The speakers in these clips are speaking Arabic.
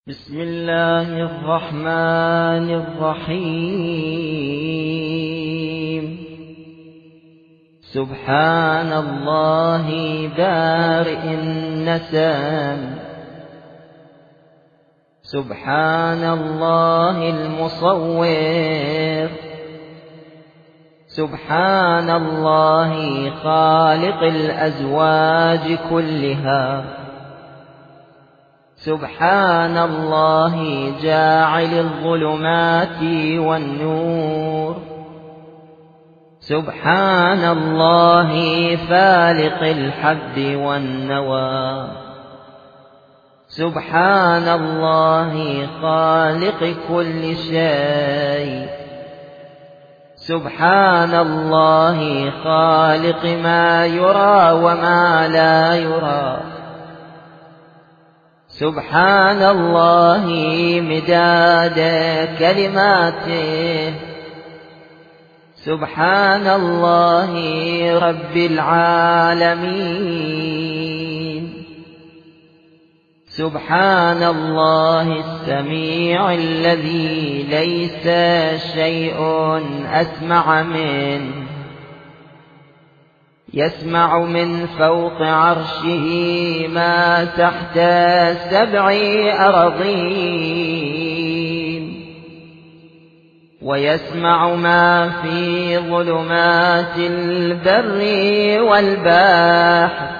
بسم الله الرحمن الرحيم. سبحان الله بارئ النسم، سبحان الله المصور، سبحان الله خالق الأزواج كلها، سبحان الله جاعل الظلمات والنور، سبحان الله فالق الحب والنوى، سبحان الله خالق كل شيء، سبحان الله خالق ما يرى وما لا يرى، سبحان الله مداد كلماته، سبحان الله رب العالمين، سبحان الله السميع الذي ليس شيء أسمع منه، يسمع من فوق عرشه ما تحت 7 أراضين، ويسمع ما في ظلمات البر والبحر،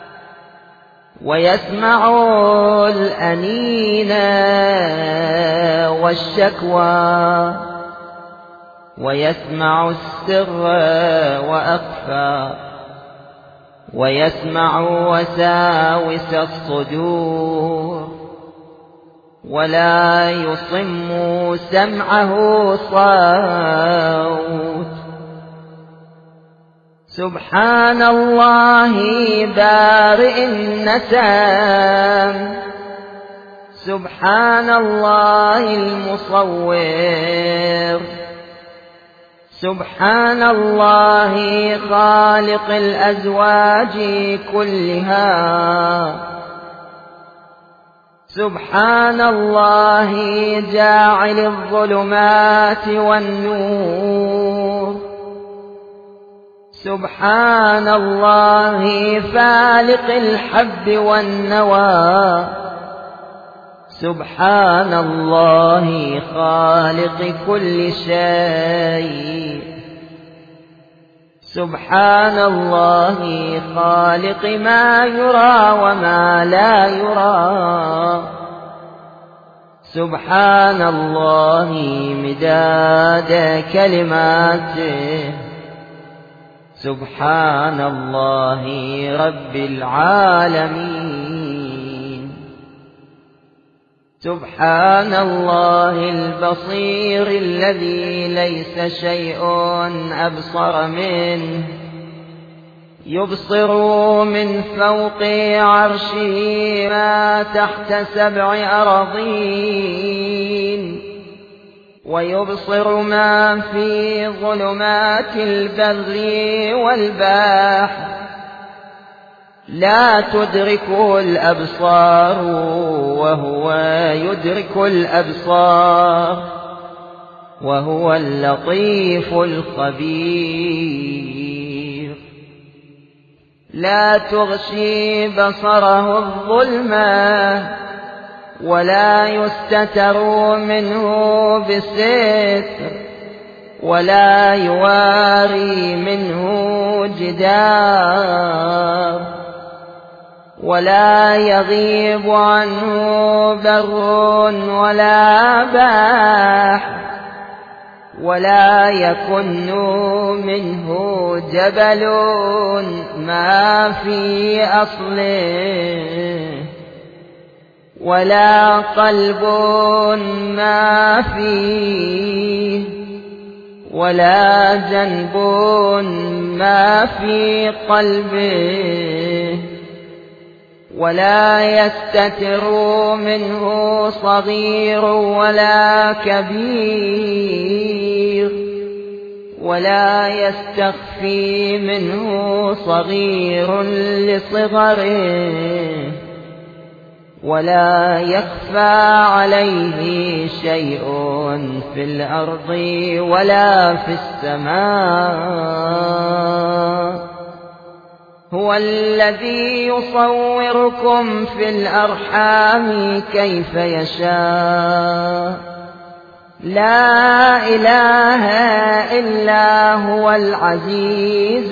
ويسمع الأنين والشكوى، ويسمع السر وأخفى، ويسمع وساوس الصدور، ولا يصم سمعه صوت. سبحان الله بارئ النسم، سبحان الله المصور، سبحان الله خالق الأزواج كلها، سبحان الله جاعل الظلمات والنور، سبحان الله فالق الحب والنوى، سبحان الله خالق كل شيء، سبحان الله خالق ما يرى وما لا يرى، سبحان الله مداد كلماته، سبحان الله رب العالمين، سبحان الله البصير الذي ليس شيء أبصر منه، يبصر من فوق عرشه ما تحت 7 أراضين، ويبصر ما في ظلمات البر والبحر، لا تدركه الأبصار وهو يدرك الأبصار، وهو اللطيف الخبير. لا تغشي بصره الظلمة، ولا يستتر منه بستر، ولا يواري منه جدار، ولا يغيب عنه بر ولا بحر، ولا يكن منه جبل ما في أصله، ولا قلب ما فيه، ولا جنب ما في قلبه، ولا يستتر منه صغير ولا كبير، ولا يستخفي منه صغير لصغره، ولا يخفى عليه شيء في الأرض ولا في السماء. هو الذي يصوركم في الأرحام كيف يشاء. لا إله إلا هو العزيز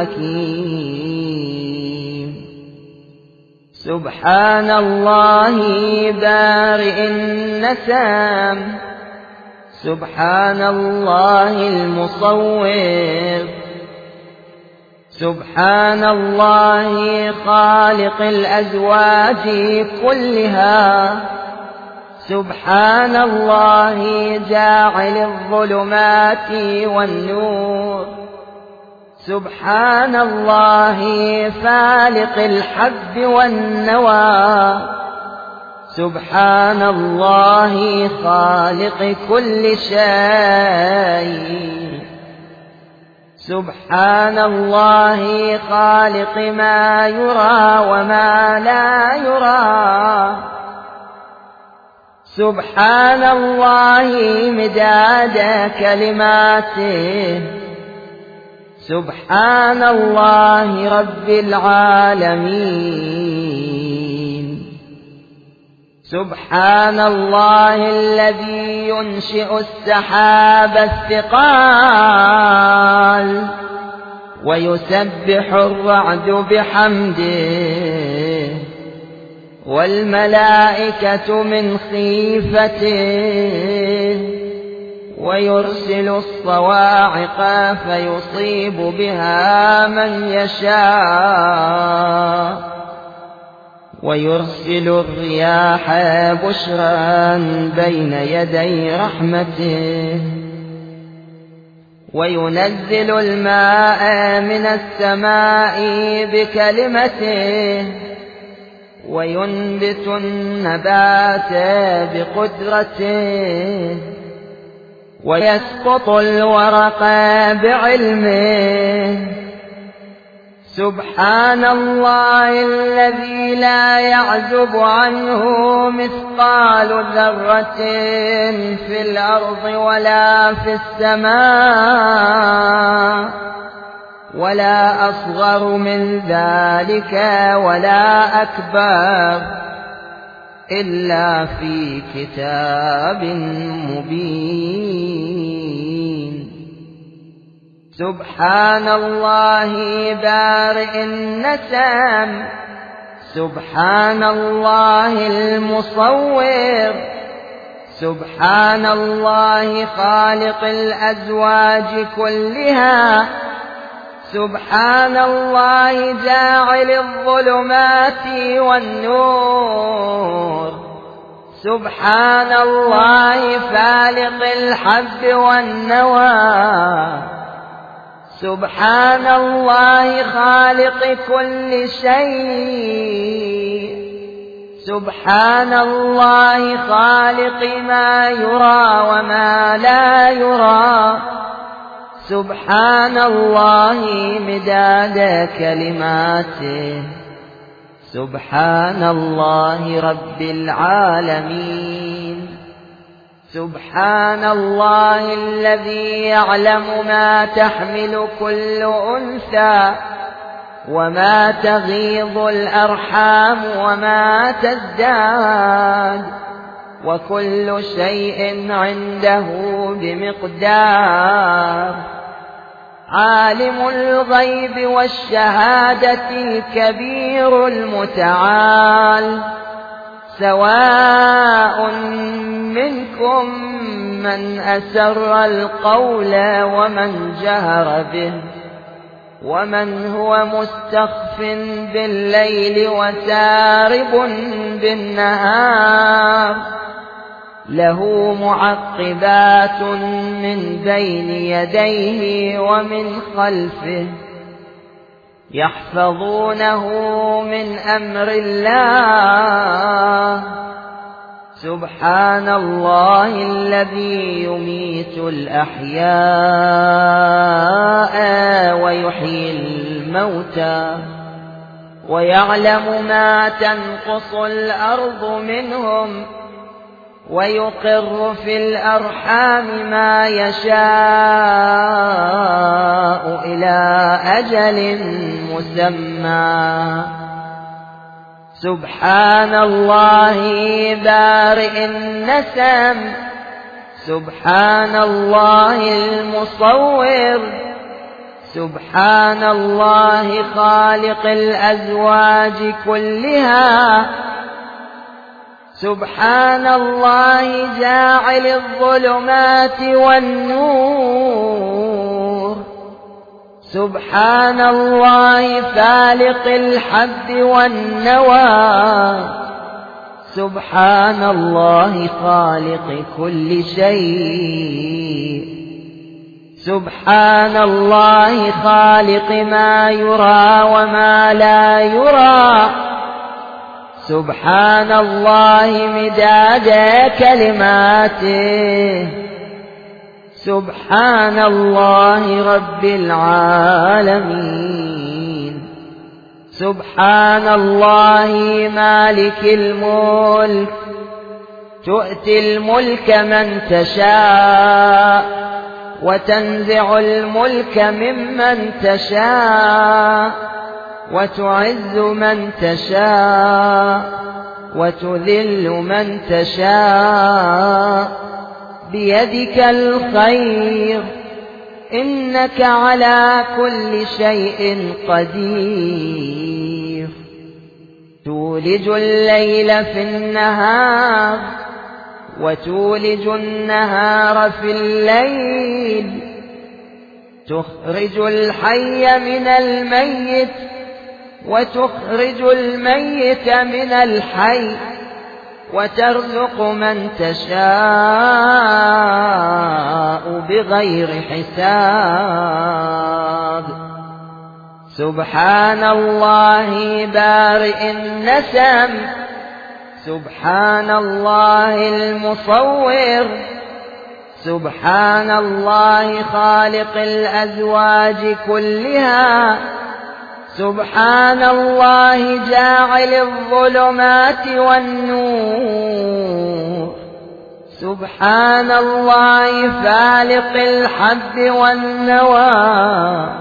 الحكيم. سبحان الله بارئ النسام، سبحان الله المصور، سبحان الله خالق الأزواج كلها، سبحان الله جاعل الظلمات والنور، سبحان الله فالق الحب والنوى، سبحان الله خالق كل شيء، سبحان الله خالق ما يرى وما لا يرى، سبحان الله مداد كلماته، سبحان الله رب العالمين. سبحان الله الذي ينشئ السحاب الثقال ويسبح الرعد بحمده والملائكة من خيفته ويرسل الصواعق فيصيب بها من يشاء ويرسل الرياح بشرا بين يدي رحمته وينزل الماء من السماء بكلمته وينبت النبات بقدرته ويسقط الورق بعلمه. سبحان الله الذي لا يعزب عنه مثقال ذرة في الأرض ولا في السماء ولا أصغر من ذلك ولا أكبر إلا في كتاب مبين. سبحان الله بارئ النسام، سبحان الله المصور، سبحان الله خالق الأزواج كلها، سبحان الله جاعل الظلمات والنور، سبحان الله فالق الحب والنوى، سبحان الله خالق كل شيء، سبحان الله خالق ما يرى وما لا يرى، سبحان الله مداد كلماته، سبحان الله رب العالمين. سبحان الله الذي يعلم ما تحمل كل أنثى وما تغيض الأرحام وما تزداد وكل شيء عنده بمقدار. عالم الغيب والشهادة الكبير المتعال. سواء منكم من أسر القول ومن جهر به ومن هو مستخف بالليل وسارب بالنهار. له معقبات من بين يديه ومن خلفه يحفظونه من أمر الله. سبحان الله الذي يميت الأحياء ويحيي الموتى ويعلم ما تنقص الأرض منهم ويقر في الأرحام ما يشاء إلى أجل مسمى. سبحان الله بارئ النسم، سبحان الله المصور، سبحان الله خالق الأزواج كلها، سبحان الله جاعل الظلمات والنور، سبحان الله فالق الحب والنوى، سبحان الله خالق كل شيء، سبحان الله خالق ما يرى وما لا يرى، سبحان الله مداد كلماته، سبحان الله رب العالمين، سبحان الله مالك الملك، تؤتي الملك من تشاء وتنزع الملك ممن تشاء، وتعز من تشاء وتذل من تشاء، بيدك الخير إنك على كل شيء قدير. تولج الليل في النهار وتولج النهار في الليل، تخرج الحي من الميت وتخرج الميت من الحي، وترزق من تشاء بغير حساب. سبحان الله بارئ النسم، سبحان الله المصور، سبحان الله خالق الأزواج كلها، سبحان الله جاعل الظلمات والنور، سبحان الله فالق الحب والنوى،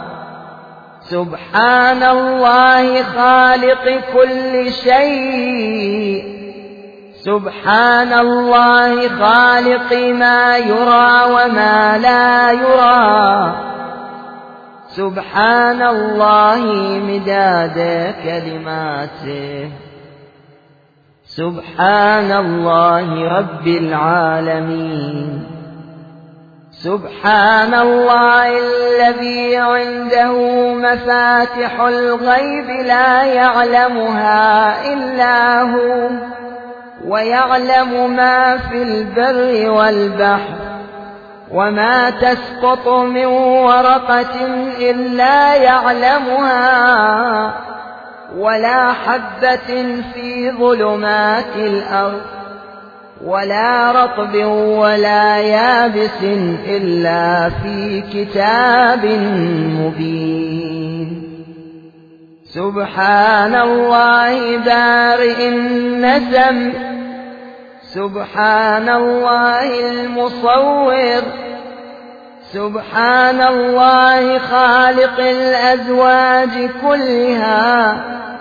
سبحان الله خالق كل شيء، سبحان الله خالق ما يرى وما لا يرى، سبحان الله مداد كلماته، سبحان الله رب العالمين، سبحان الله الذي عنده مفاتح الغيب لا يعلمها إلا هو، ويعلم ما في البر والبحر، وما تسقط من ورقة إلا يعلمها، ولا حبة في ظلمات الأرض، ولا رطب ولا يابس إلا في كتاب مبين. سبحان الله بارئ النسم، سبحان الله المصور، سبحان الله خالق الأزواج كلها،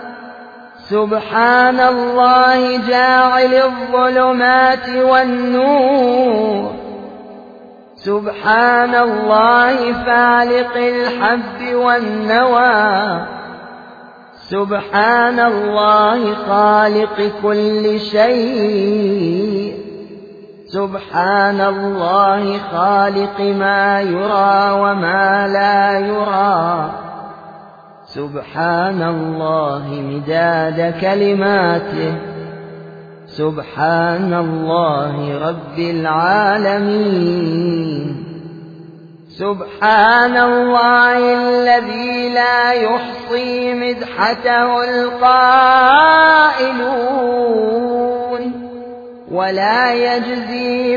سبحان الله جاعل الظلمات والنور، سبحان الله فالق الحب والنوى، سبحان الله خالق كل شيء، سبحان الله خالق ما يرى وما لا يرى، سبحان الله مداد كلماته، سبحان الله رب العالمين. سبحان الله الذي لا يحصي مدحته القائلون، ولا يجزي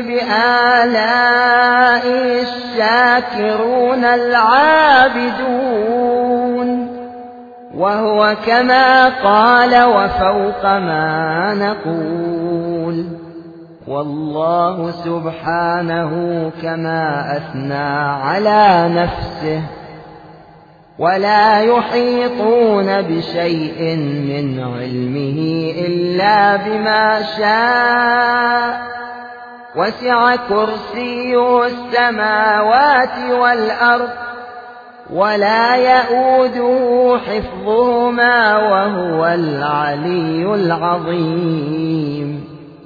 بآلائه الشاكرون العابدون، وهو كما قال وفوق ما نقول. والله سبحانه كما أثنى على نفسه ولا يحيطون بشيء من علمه إلا بما شاء وسع كرسيه السماوات والأرض ولا يئوده حفظهما وهو العلي العظيم.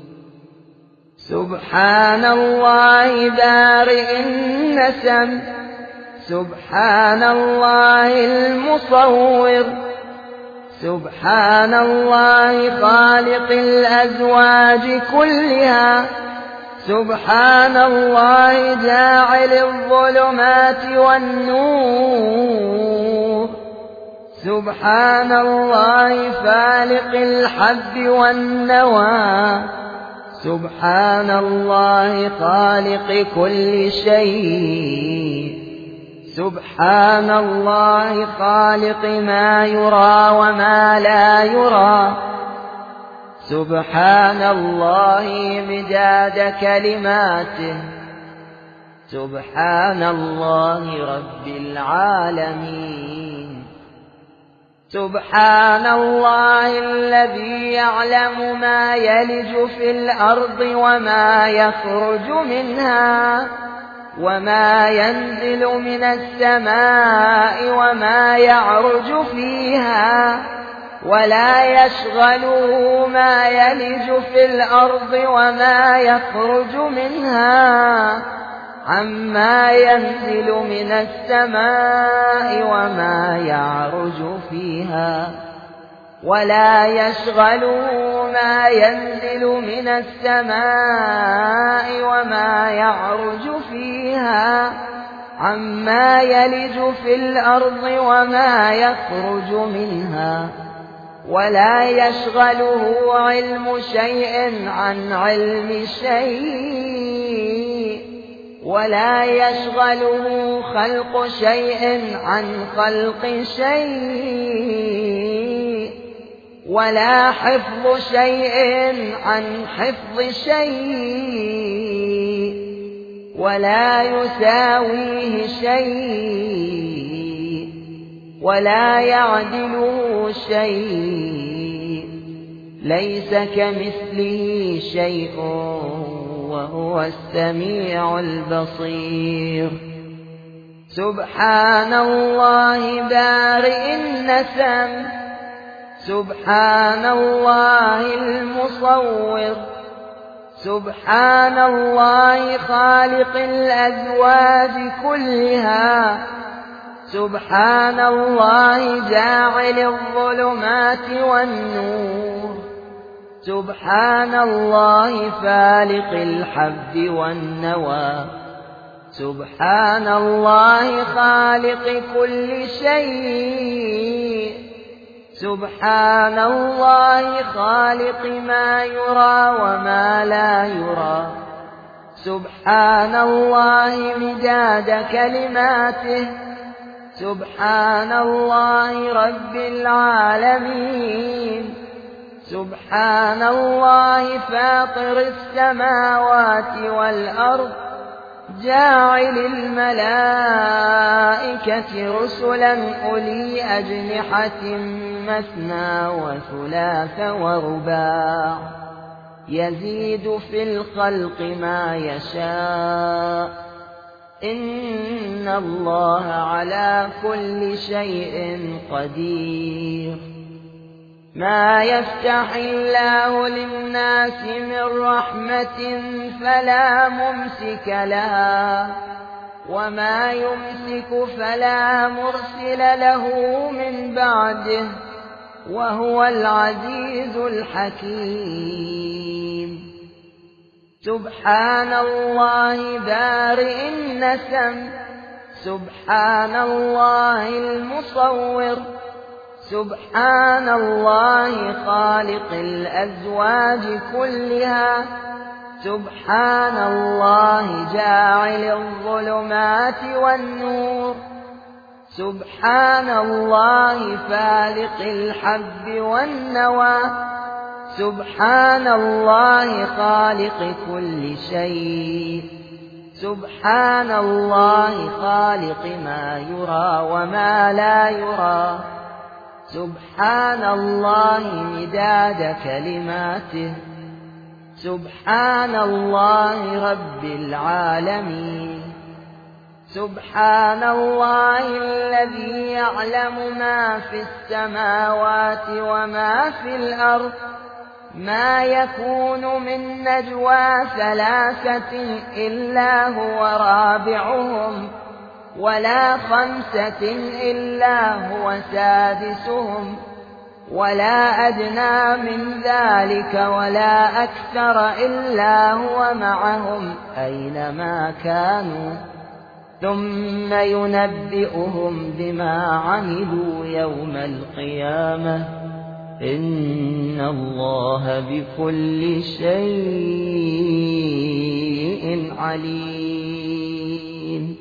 سبحان الله بارئ النسم، سبحان الله المصور، سبحان الله خالق الأزواج كلها، سبحان الله جاعل الظلمات والنور، سبحان الله فالق الحب والنوى، سبحان الله خالق كل شيء، سبحان الله خالق ما يرى وما لا يرى، سبحان الله مداد كلماته، سبحان الله رب العالمين. سبحان الله الذي يعلم ما يلج في الأرض وما يخرج منها وما ينزل من السماء وما يعرج فيها ولا يشغله ما يلج في الأرض وما يخرج منها عما ينزل من السماء وما يعرج فيها ولا يشغله ما ينزل من السماء وما يعرج فيها عما يلج في الأرض وما يخرج منها ولا يشغله علم شيء عن علم شيء ولا يشغله خلق شيء عن خلق شيء ولا حفظ شيء عن حفظ شيء ولا يساويه شيء ولا يعدله شيء ليس كمثله شيء وهو السميع البصير. سبحان الله بارئ النسم، سبحان الله المصور، سبحان الله خالق الأزواج كلها، سبحان الله جاعل الظلمات والنور، سبحان الله فالق الحب والنوى، سبحان الله خالق كل شيء، سبحان الله خالق ما يرى وما لا يرى، سبحان الله مداد كلماته، سبحان الله رب العالمين. سبحان الله فاطر السماوات والأرض جاعل الملائكة رسلا أولي أجنحة مثنى وثلاث ورباع يزيد في الخلق ما يشاء إن الله على كل شيء قدير. ما يفتح الله للناس من رحمة فلا ممسك لها وما يمسك فلا مرسل له من بعده وهو العزيز الحكيم. سبحان الله بارئ النسم، سبحان الله المصور، سبحان الله خالق الأزواج كلها، سبحان الله جاعل الظلمات والنور، سبحان الله فالق الحب والنوى سبحان الله خالق كل شيء سبحان الله خالق ما يرى وما لا يرى سبحان الله مداد كلماته سبحان الله رب العالمين سبحان الله الذي يعلم ما في السماوات وما في الأرض ما يكون من نجوى ثلاثة إلا هو رابعهم ولا خمسة إلا هو سادسهم ولا أدنى من ذلك ولا أكثر إلا هو معهم أينما كانوا ثم ينبئهم بما عملوا يوم القيامة إن الله بكل شيء عليم.